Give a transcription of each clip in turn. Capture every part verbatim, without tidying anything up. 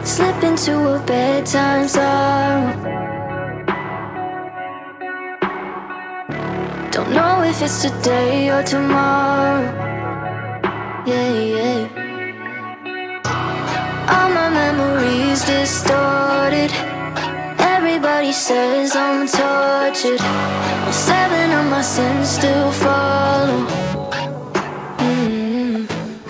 slip into a bedtime sorrow. Don't know if it's today or tomorrow. Yeah, yeah. All my memories distorted. Everybody says I'm tortured. Well, seven of my sins still follow. mm.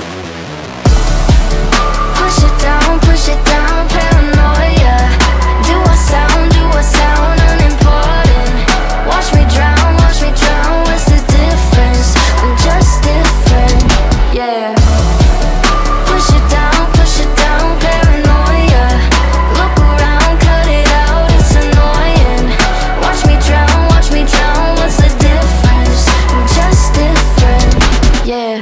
Push it down, push it down, paranoia. Do I sound, do I sound unimportant? Watch me drown, watch me drown, what's the difference? I'm just different, yeah. Push it down, push it down, paranoia. Look around, cut it out, it's annoying. Watch me drown, watch me drown, what's the difference? I'm just different, yeah.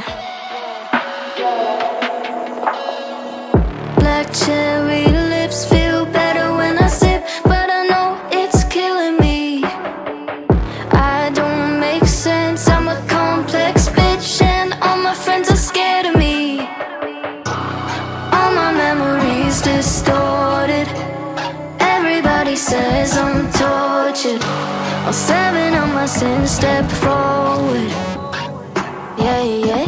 Black cherry lips feel better when I sip, but I know it's killing me. I don't make sense, I'm a complex bitch, and all my friends are scared of me. All my memories distorted. Everybody says I'm tortured. All seven of my sins step forward. Yeah, yeah.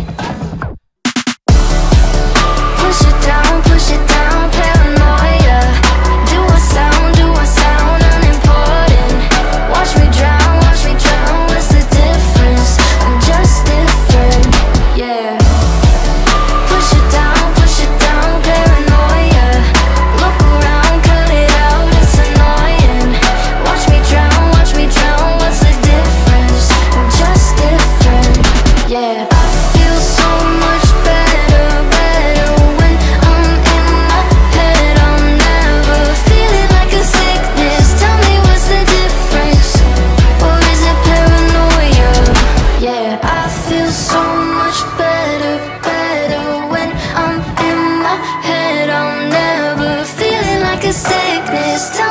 Push it down, push it down, paranoia. Do I sound, do I sound unimportant? Watch me drown, watch me drown, what's the difference? I'm just different, yeah. Push it down, push it down, paranoia. Look around, cut it out, it's annoying. Watch me drown, watch me drown, what's the difference? I'm just different, yeah. I feel so much better, better when I'm in my head. I'm never feeling like a sickness. Tell me what's the difference? Or is it paranoia? Yeah, I feel so much better, better when I'm in my head. I'm never feeling like a sickness. Tell